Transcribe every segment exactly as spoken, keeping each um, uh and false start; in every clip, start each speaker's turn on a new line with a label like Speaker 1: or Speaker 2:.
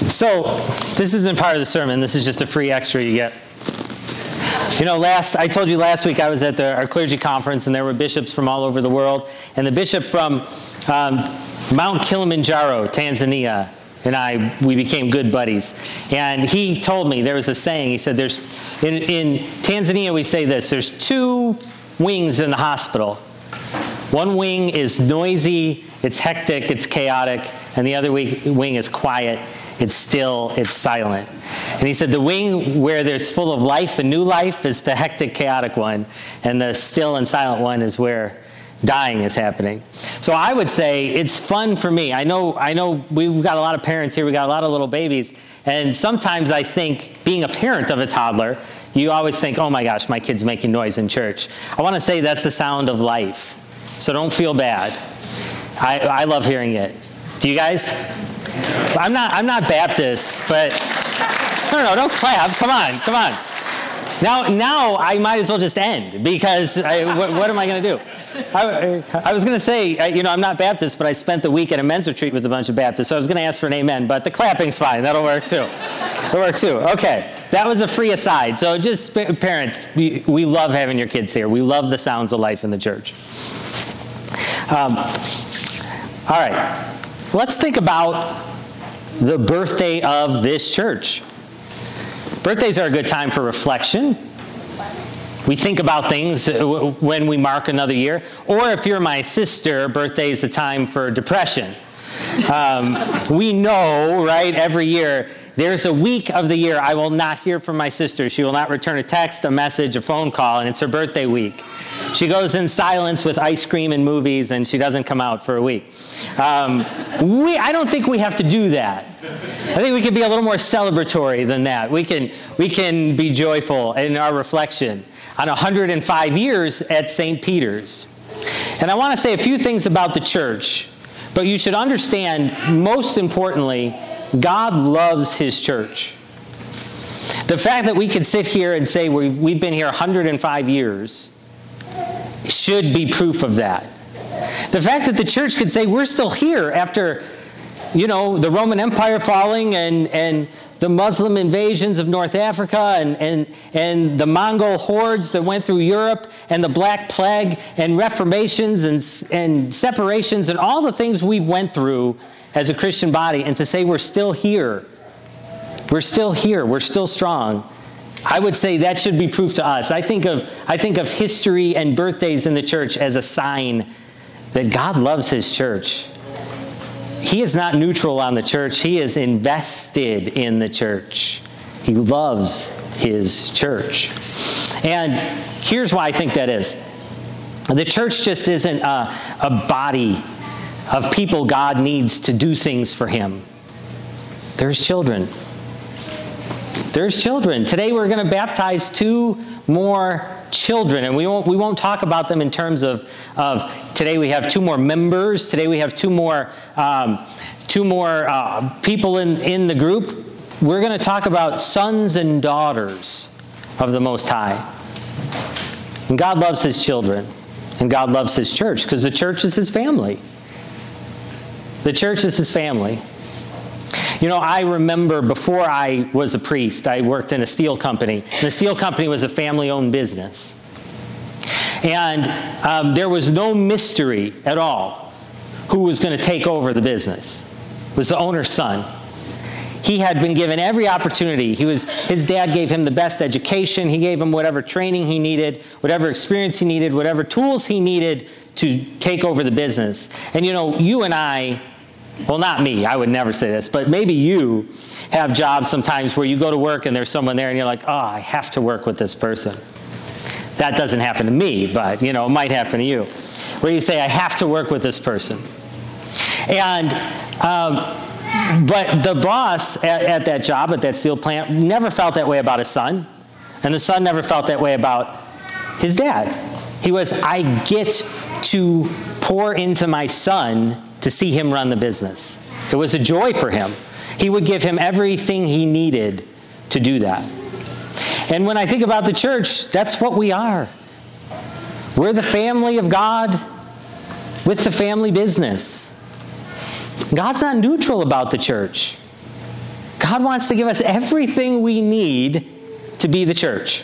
Speaker 1: So, this isn't part of the sermon. This is just a free extra you get. You know, last I told you last week I was at the, our clergy conference, and there were bishops from all over the world. And the bishop from um, Mount Kilimanjaro, Tanzania, and I, we became good buddies. And he told me, there was a saying, he said, "There's in, in Tanzania we say this, there's two wings in the hospital. One wing is noisy, it's hectic, it's chaotic, and the other wing is quiet, it's still, it's silent." And he said the wing where there's full of life and new life is the hectic, chaotic one, and the still and silent one is where dying is happening. So I would say it's fun for me. I know, I know we've got a lot of parents here, we've got a lot of little babies, and sometimes I think, being a parent of a toddler, you always think, oh my gosh, my kid's making noise in church. I want to say that's the sound of life. So don't feel bad. I, I love hearing it. Do you guys? I'm not I'm not Baptist, but no, no, don't clap. Come on, come on. Now, now I might as well just end, because I, what, what am I going to do? I, I was going to say, you know, I'm not Baptist, but I spent the week at a men's retreat with a bunch of Baptists, so I was going to ask for an amen, but the clapping's fine. That'll work too. It'll work too. Okay, that was a free aside. So just, parents, we, we love having your kids here. We love the sounds of life in the church. Um, all right, let's think about the birthday of this church. Birthdays are a good time for reflection. We think about things when we mark another year. Or if you're my sister, birthday is a time for depression. Um, we know, right, every year, there's a week of the year I will not hear from my sister. She will not return a text, a message, a phone call, and it's her birthday week. She goes in silence with ice cream and movies, and she doesn't come out for a week. Um, we, I don't think we have to do that. I think we can be a little more celebratory than that. We can, we can be joyful in our reflection on one hundred five years at Saint Peter's. And I want to say a few things about the church, but you should understand, most importantly, God loves his church. The fact that we can sit here and say we've, we've been here one hundred five years should be proof of that. The fact that the church could say we're still here after, you know, the Roman Empire falling and, and the Muslim invasions of North Africa and, and, and the Mongol hordes that went through Europe and the Black Plague and reformations and, and separations and all the things we went through as a Christian body, and to say we're still here. We're still here. We're still strong. I would say that should be proof to us. I think of I think of history and birthdays in the church as a sign that God loves his church. He is not neutral on the church. He is invested in the church. He loves his church. And here's why I think that is. The church just isn't a, a body of people God needs to do things for him. There's children. There's children. Today we're going to baptize two more children, and we won't we won't talk about them in terms of of today we have two more members. Today we have two more um, two more uh, people in in the group. We're going to talk about sons and daughters of the Most High. And God loves his children, and God loves his church, because the church is his family. The church is his family. You know, I remember before I was a priest, I worked in a steel company. The steel company was a family-owned business. And um, there was no mystery at all who was going to take over the business. It was the owner's son. He had been given every opportunity. He was, his dad gave him the best education. He gave him whatever training he needed, whatever experience he needed, whatever tools he needed to take over the business. And you know, you and I, well, not me, I would never say this, but maybe you have jobs sometimes where you go to work and there's someone there and you're like, oh, I have to work with this person. That doesn't happen to me, but, you know, it might happen to you. Where you say, I have to work with this person. And, um, but the boss at, at that job, at that steel plant, never felt that way about his son. And the son never felt that way about his dad. He was, I get to pour into my son to see him run the business. It was a joy for him. He would give him everything he needed to do that. And when I think about the church, that's what we are. We're the family of God with the family business. God's not neutral about the church. God wants to give us everything we need to be the church.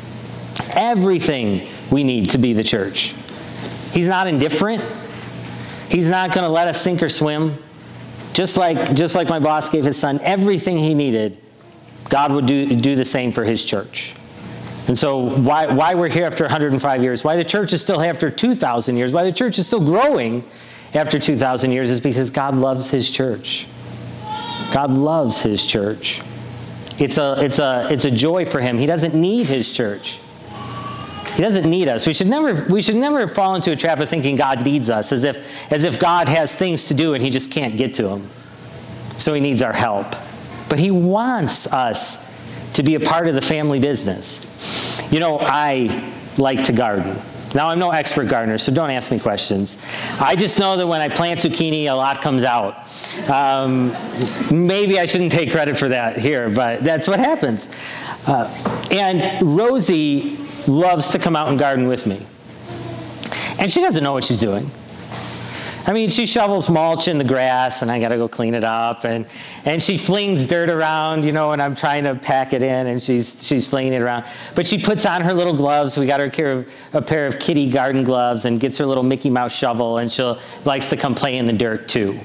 Speaker 1: Everything we need to be the church. He's not indifferent. He's not going to let us sink or swim. Just like, just like my boss gave his son everything he needed, God would do, do the same for his church. And so why, why we're here after one hundred five years, why the church is still here after two thousand years, why the church is still growing after two thousand years is because God loves his church. God loves his church. It's a, it's a, it's a joy for him. He doesn't need his church. He doesn't need us. We should never, we should never fall into a trap of thinking God needs us, as if, as if God has things to do and he just can't get to them. So he needs our help. But he wants us to be a part of the family business. You know, I like to garden. Now, I'm no expert gardener, so don't ask me questions. I just know that when I plant zucchini, a lot comes out. Um, maybe I shouldn't take credit for that here, but that's what happens. Uh, and Rosie loves to come out and garden with me. And she doesn't know what she's doing. I mean, she shovels mulch in the grass, and I got to go clean it up. And, and she flings dirt around, you know, and I'm trying to pack it in, and she's she's flinging it around. But she puts on her little gloves. We got her a pair of kitty garden gloves, and gets her little Mickey Mouse shovel, and she likes to come play in the dirt, too.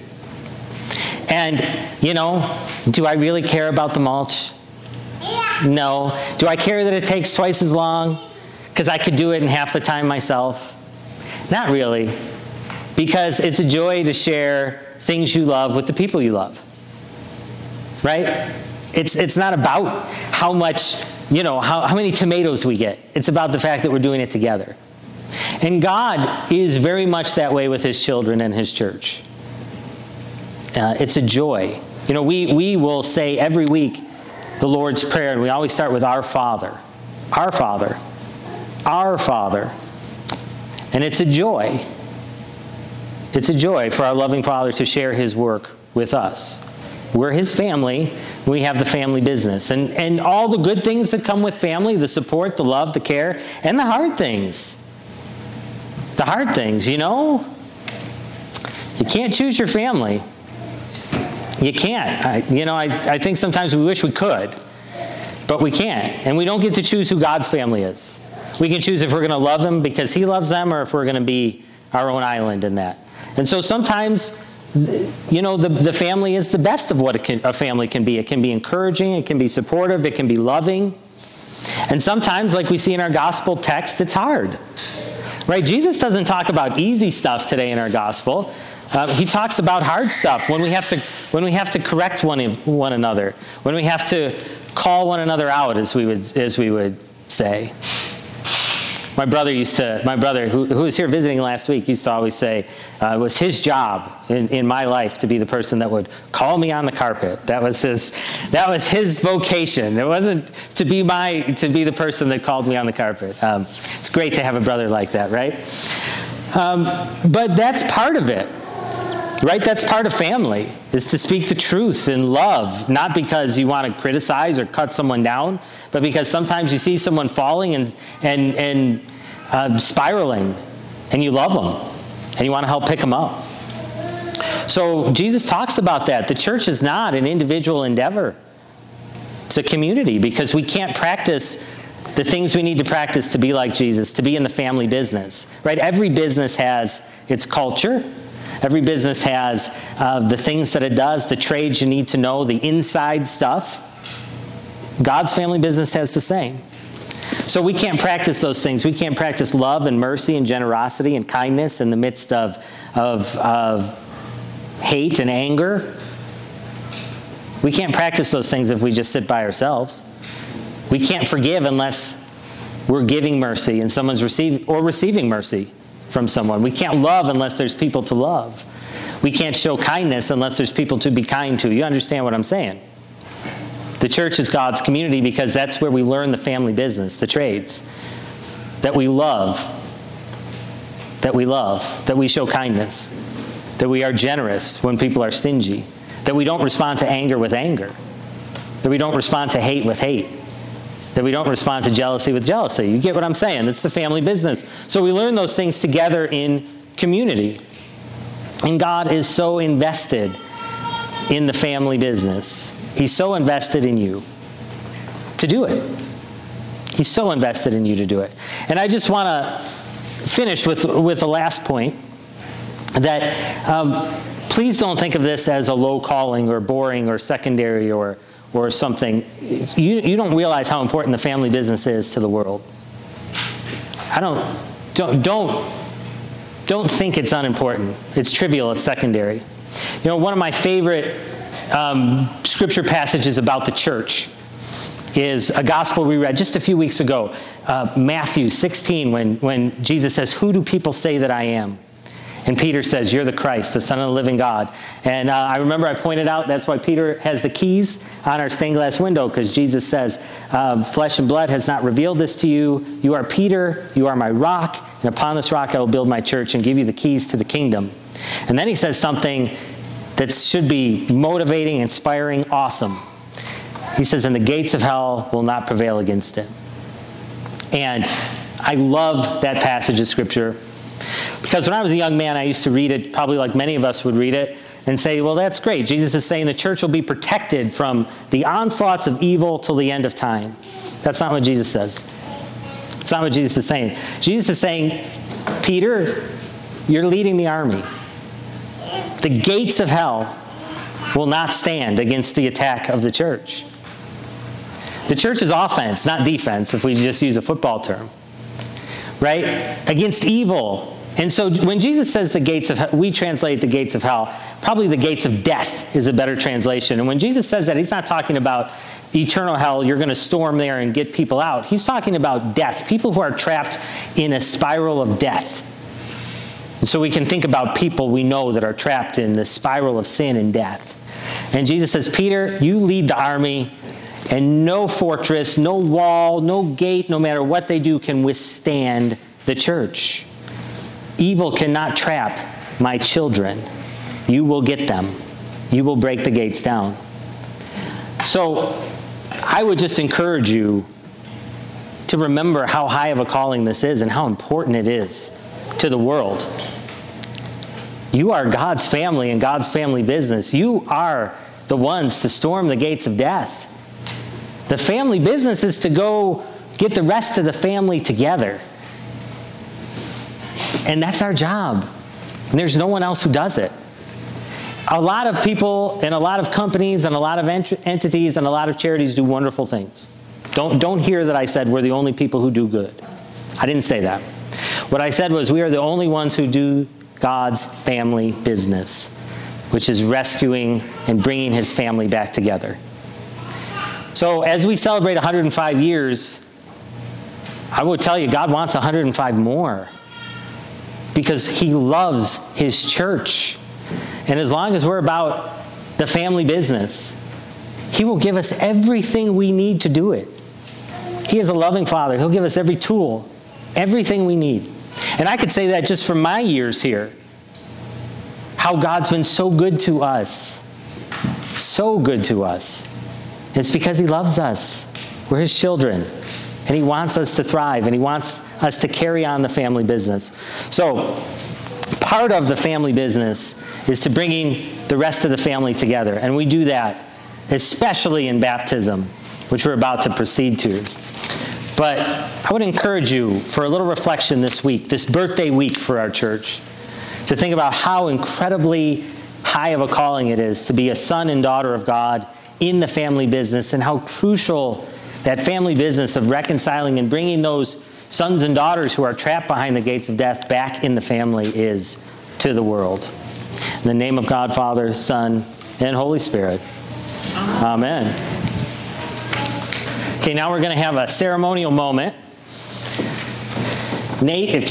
Speaker 1: And, you know, do I really care about the mulch? No. Do I care that it takes twice as long? Because I could do it in half the time myself? Not really. Because it's a joy to share things you love with the people you love. Right? It's it's not about how much, you know, how, how many tomatoes we get. It's about the fact that we're doing it together. And God is very much that way with his children and his church. Uh, it's a joy. You know, we, we will say every week the Lord's Prayer, and we always start with our Father. Our Father. Our Father. And it's a joy. It's a joy for our loving Father to share his work with us. We're his family. We have the family business. And, and all the good things that come with family, the support, the love, the care, and the hard things. The hard things, you know? You can't choose your family. You can't. I, you know, I, I think sometimes we wish we could, but we can't. And we don't get to choose who God's family is. We can choose if we're going to love them because he loves them, or if we're going to be our own island in that. And so sometimes, you know, the, the family is the best of what a, can, a family can be. It can be encouraging, it can be supportive, it can be loving. And sometimes, like we see in our gospel text, it's hard. Right? Jesus doesn't talk about easy stuff today in our gospel. Uh, he talks about hard stuff, when we have to when we have to correct one one another, when we have to call one another out, as we would as we would say. My brother used to, my brother, who, who was here visiting last week, used to always say uh, it was his job in, in my life to be the person that would call me on the carpet. That was his, that was his vocation. It wasn't to be my, to be the person that called me on the carpet. Um, it's great to have a brother like that, right? Um, but that's part of it, right? That's part of family, is to speak the truth in love, not because you want to criticize or cut someone down, but because sometimes you see someone falling and and and uh, spiraling, and you love them, and you want to help pick them up. So Jesus talks about that. The church is not an individual endeavor. It's a community, because we can't practice the things we need to practice to be like Jesus, to be in the family business, right? Every business has its culture. Every business has uh, the things that it does, the trades you need to know, the inside stuff. God's family business has the same. So we can't practice those things. We can't practice love and mercy and generosity and kindness in the midst of, of, of hate and anger. We can't practice those things if we just sit by ourselves. We can't forgive unless we're giving mercy and someone's receiving or receiving mercy from someone. We can't love unless there's people to love. We can't show kindness unless there's people to be kind to. You understand what I'm saying? The church is God's community because that's where we learn the family business, the trades. That we love. That we love. That we show kindness. That we are generous when people are stingy. That we don't respond to anger with anger. That we don't respond to hate with hate. That we don't respond to jealousy with jealousy. You get what I'm saying? It's the family business. So we learn those things together in community. And God is so invested in the family business. He's so invested in you to do it. He's so invested in you to do it. And I just want to finish with, with the last point, that um, please don't think of this as a low calling or boring or secondary or, or something. You, you don't realize how important the family business is to the world. I don't, don't, don't, don't think it's unimportant. It's trivial, it's secondary. You know, one of my favorite um, scripture passages about the church is a gospel we read just a few weeks ago, uh, Matthew sixteen, when, when Jesus says, "Who do people say that I am?" And Peter says, "You're the Christ, the Son of the living God." And uh, I remember I pointed out that's why Peter has the keys on our stained glass window, because Jesus says, um, "Flesh and blood has not revealed this to you. You are Peter, you are my rock, and upon this rock I will build my church and give you the keys to the kingdom." And then he says something that should be motivating, inspiring, awesome. He says, "And the gates of hell will not prevail against it." And I love that passage of Scripture, because when I was a young man, I used to read it, probably like many of us would read it, and say, well, that's great. Jesus is saying the church will be protected from the onslaughts of evil till the end of time. That's not what Jesus says. It's not what Jesus is saying. Jesus is saying, Peter, you're leading the army. The gates of hell will not stand against the attack of the church. The church is offense, not defense, if we just use a football term. Right? Against evil. And so when Jesus says the gates of hell, we translate the gates of hell, probably the gates of death is a better translation. And when Jesus says that, he's not talking about eternal hell, you're going to storm there and get people out. He's talking about death, people who are trapped in a spiral of death. And so we can think about people we know that are trapped in the spiral of sin and death. And Jesus says, Peter, you lead the army, and no fortress, no wall, no gate, no matter what they do, can withstand the church. Evil cannot trap my children. You will get them. You will break the gates down. So I would just encourage you to remember how high of a calling this is and how important it is to the world. You are God's family and God's family business. You are the ones to storm the gates of death. The family business is to go get the rest of the family together. And that's our job. And there's no one else who does it. A lot of people and a lot of companies and a lot of ent- entities and a lot of charities do wonderful things. Don't, don't hear that I said we're the only people who do good. I didn't say that. What I said was we are the only ones who do God's family business, which is rescuing and bringing his family back together. So as we celebrate one hundred five years, I will tell you, God wants one hundred five more, because he loves his church. And as long as we're about the family business, he will give us everything we need to do it. He is a loving Father. He'll give us every tool, everything we need. And I could say that just from my years here, how God's been so good to us, so good to us. It's because he loves us. We're his children. And he wants us to thrive, and he wants us to carry on the family business. So part of the family business is to bringing the rest of the family together. And we do that, especially in baptism, which we're about to proceed to. But I would encourage you for a little reflection this week, this birthday week for our church, to think about how incredibly high of a calling it is to be a son and daughter of God in the family business, and how crucial that family business of reconciling and bringing those sons and daughters who are trapped behind the gates of death back in the family is to the world. In the name of God, Father, Son, and Holy Spirit. Amen. Okay, now we're going to have a ceremonial moment. Nate, if